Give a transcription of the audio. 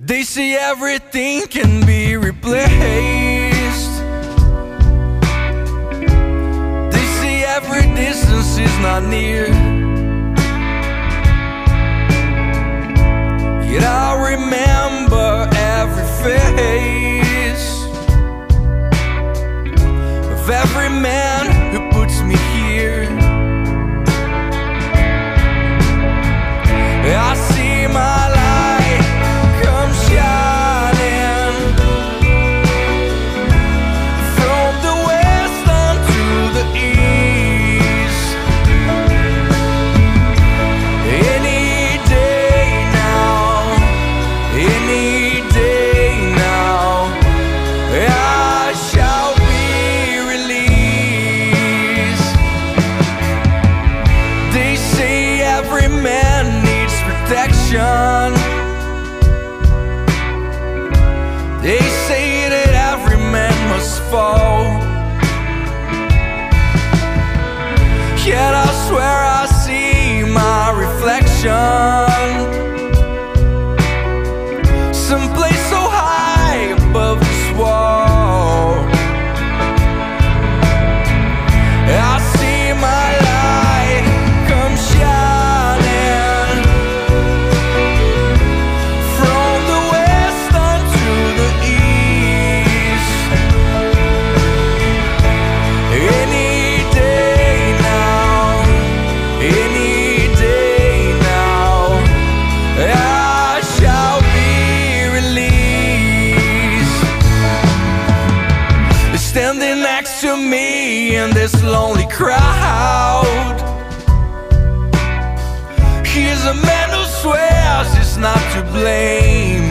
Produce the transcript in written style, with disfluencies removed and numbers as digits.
They say everything can be replaced. They say every distance is not near. Yet I remember every face of every man who puts me here. I see my light come shining from the west unto the east. Any day now, any day now, I shall be released. They say every man needs protection. They say that every man must fall. Yet I swear I see my reflection someplace so high above this wall. I see my light come shining from the west unto the east. Any day now, any day now, I shall be released. Standing next to me in this lonely crowd, here's a man who swears he's not to blame.